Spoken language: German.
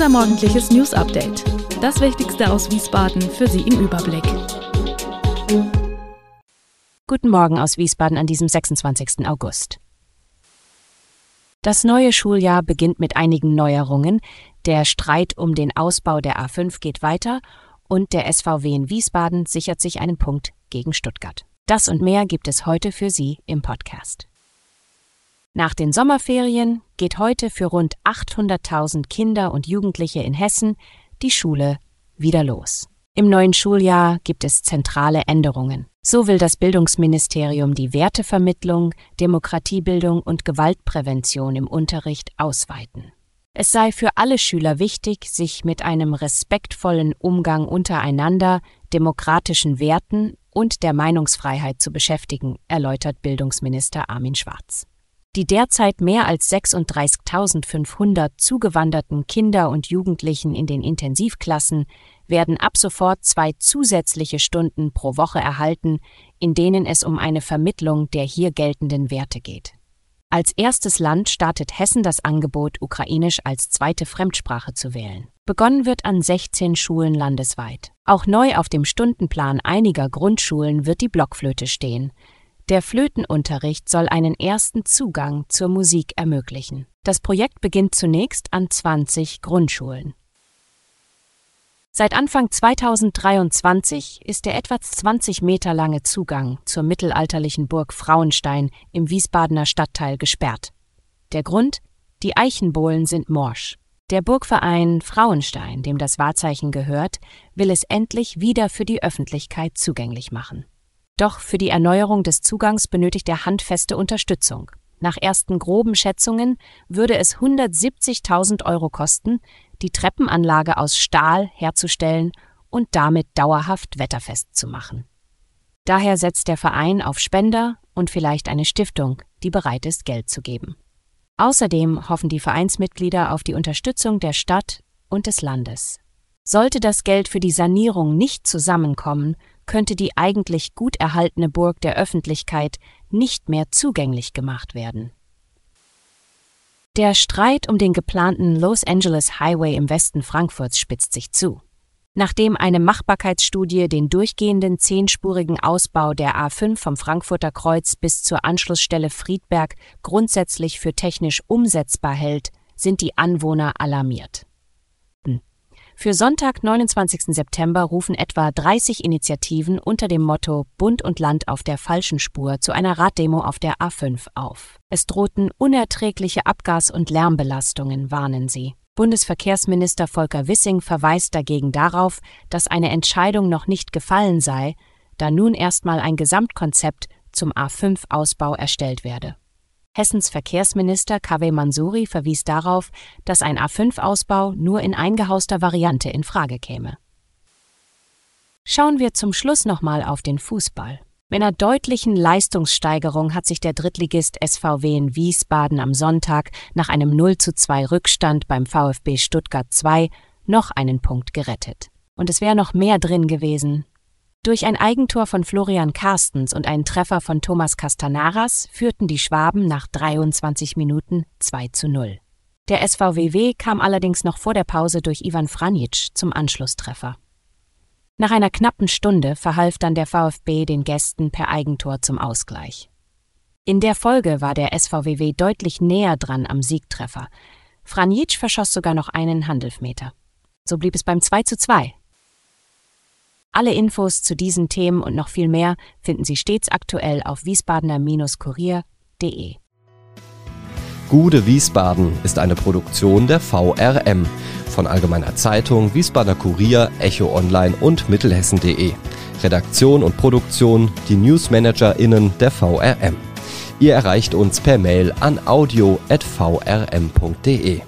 Unser morgendliches News-Update. Das Wichtigste aus Wiesbaden für Sie im Überblick. Guten Morgen aus Wiesbaden an diesem 26. August. Das neue Schuljahr beginnt mit einigen Neuerungen. Der Streit um den Ausbau der A5 geht weiter und der SVW in Wiesbaden sichert sich einen Punkt gegen Stuttgart. Das und mehr gibt es heute für Sie im Podcast. Nach den Sommerferien geht heute für rund 800.000 Kinder und Jugendliche in Hessen die Schule wieder los. Im neuen Schuljahr gibt es zentrale Änderungen. So will das Bildungsministerium die Wertevermittlung, Demokratiebildung und Gewaltprävention im Unterricht ausweiten. Es sei für alle Schüler wichtig, sich mit einem respektvollen Umgang untereinander, demokratischen Werten und der Meinungsfreiheit zu beschäftigen, erläutert Bildungsminister Armin Schwarz. Die derzeit mehr als 36.500 zugewanderten Kinder und Jugendlichen in den Intensivklassen werden ab sofort 2 zusätzliche Stunden pro Woche erhalten, in denen es um eine Vermittlung der hier geltenden Werte geht. Als erstes Land startet Hessen das Angebot, Ukrainisch als zweite Fremdsprache zu wählen. Begonnen wird an 16 Schulen landesweit. Auch neu auf dem Stundenplan einiger Grundschulen wird die Blockflöte stehen. Der Flötenunterricht soll einen ersten Zugang zur Musik ermöglichen. Das Projekt beginnt zunächst an 20 Grundschulen. Seit Anfang 2023 ist der etwa 20 Meter lange Zugang zur mittelalterlichen Burg Frauenstein im Wiesbadener Stadtteil gesperrt. Der Grund? Die Eichenbohlen sind morsch. Der Burgverein Frauenstein, dem das Wahrzeichen gehört, will es endlich wieder für die Öffentlichkeit zugänglich machen. Doch für die Erneuerung des Zugangs benötigt er handfeste Unterstützung. Nach ersten groben Schätzungen würde es 170.000 € kosten, die Treppenanlage aus Stahl herzustellen und damit dauerhaft wetterfest zu machen. Daher setzt der Verein auf Spender und vielleicht eine Stiftung, die bereit ist, Geld zu geben. Außerdem hoffen die Vereinsmitglieder auf die Unterstützung der Stadt und des Landes. Sollte das Geld für die Sanierung nicht zusammenkommen, könnte die eigentlich gut erhaltene Burg der Öffentlichkeit nicht mehr zugänglich gemacht werden. Der Streit um den geplanten Los Angeles Highway im Westen Frankfurts spitzt sich zu. Nachdem eine Machbarkeitsstudie den durchgehenden 10-spurigen Ausbau der A5 vom Frankfurter Kreuz bis zur Anschlussstelle Friedberg grundsätzlich für technisch umsetzbar hält, sind die Anwohner alarmiert. Für Sonntag, 29. September rufen etwa 30 Initiativen unter dem Motto Bund und Land auf der falschen Spur zu einer Raddemo auf der A5 auf. Es drohten unerträgliche Abgas- und Lärmbelastungen, warnen sie. Bundesverkehrsminister Volker Wissing verweist dagegen darauf, dass eine Entscheidung noch nicht gefallen sei, da nun erstmal ein Gesamtkonzept zum A5-Ausbau erstellt werde. Hessens Verkehrsminister Kaveh Mansouri verwies darauf, dass ein A5-Ausbau nur in eingehauster Variante in Frage käme. Schauen wir zum Schluss nochmal auf den Fußball. Mit einer deutlichen Leistungssteigerung hat sich der Drittligist SVW in Wiesbaden am Sonntag nach einem 0:2 Rückstand beim VfB Stuttgart 2 noch einen Punkt gerettet. Und es wäre noch mehr drin gewesen. Durch ein Eigentor von Florian Carstens und einen Treffer von Thomas Castanaras führten die Schwaben nach 23 Minuten 2:0. Der SVW kam allerdings noch vor der Pause durch Ivan Franjic zum Anschlusstreffer. Nach einer knappen Stunde verhalf dann der VfB den Gästen per Eigentor zum Ausgleich. In der Folge war der SVW deutlich näher dran am Siegtreffer. Franjic verschoss sogar noch einen Handelfmeter. So blieb es beim 2:2. Alle Infos zu diesen Themen und noch viel mehr finden Sie stets aktuell auf wiesbadener-kurier.de. Gude Wiesbaden ist eine Produktion der VRM von Allgemeiner Zeitung, Wiesbadener Kurier, Echo Online und Mittelhessen.de. Redaktion und Produktion die NewsmanagerInnen der VRM. Ihr erreicht uns per Mail an audio@vrm.de.